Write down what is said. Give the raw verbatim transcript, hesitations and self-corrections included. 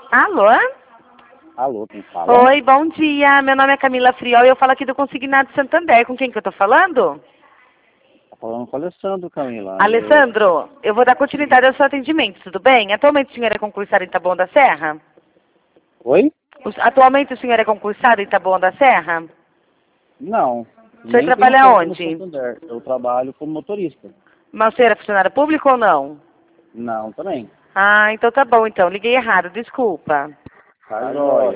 Alô? Alô, quem fala? Oi, bom dia. Meu nome é Camila Friol e eu falo aqui do Consignado Santander. Com quem que eu tô falando? Tá falando com o Alessandro, Camila. Alessandro, eu vou dar continuidade ao seu atendimento, tudo bem? Atualmente o senhor é concursado em Taboão da Serra? Oi? O- Atualmente o senhor é concursado em Taboão da Serra? Não. O senhor Nem tenho trabalha conta no onde? Santander. Eu trabalho como motorista. Mas o senhor é funcionário público ou não? Não, também. Ah, então tá bom então. Liguei errado, desculpa. Tá jóia.